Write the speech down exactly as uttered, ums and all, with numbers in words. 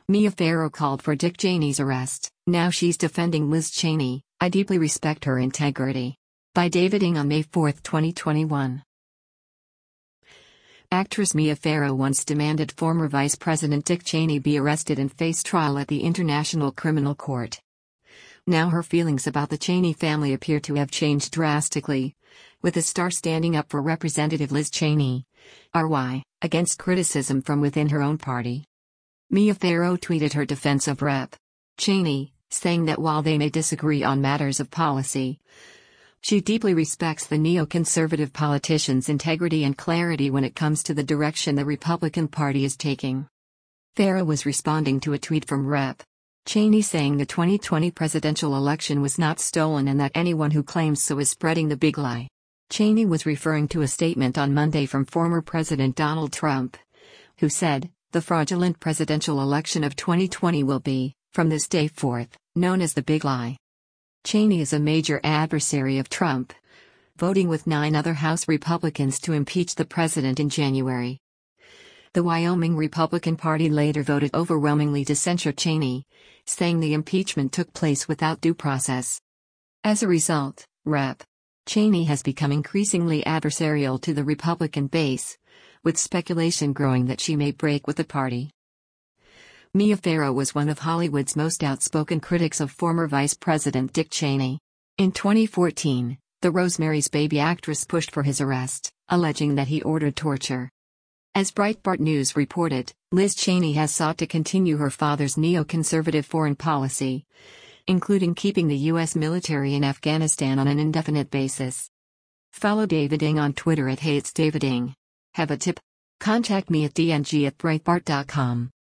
Mia Farrow called for Dick Cheney's arrest. Now she's defending Liz Cheney. I deeply respect her integrity. By David Ng on May fourth, twenty twenty-one. Actress Mia Farrow once demanded former Vice President Dick Cheney be arrested and face trial at the International Criminal Court. Now her feelings about the Cheney family appear to have changed drastically, with the star standing up for Representative Liz Cheney, R Y, against criticism from within her own party. Mia Farrow tweeted her defense of Representative Cheney, saying that while they may disagree on matters of policy, she deeply respects the neoconservative politician's integrity and clarity when it comes to the direction the Republican Party is taking. Farrow was responding to a tweet from Representative Cheney saying the twenty twenty presidential election was not stolen and that anyone who claims so is spreading the big lie. Cheney was referring to a statement on Monday from former President Donald Trump, who said, "The fraudulent presidential election of twenty twenty will be, from this day forth, known as the big lie." Cheney is a major adversary of Trump, voting with nine other House Republicans to impeach the president in January. The Wyoming Republican Party later voted overwhelmingly to censure Cheney, saying the impeachment took place without due process. As a result, Representative Cheney has become increasingly adversarial to the Republican base, with speculation growing that she may break with the party. Mia Farrow was one of Hollywood's most outspoken critics of former Vice President Dick Cheney. In twenty fourteen, the Rosemary's Baby actress pushed for his arrest, alleging that he ordered torture. As Breitbart News reported, Liz Cheney has sought to continue her father's neoconservative foreign policy, including keeping the U S military in Afghanistan on an indefinite basis. Follow David Ng on Twitter at Hey It's David Ng. Have a tip? Contact me at d n g at breitbart dot com.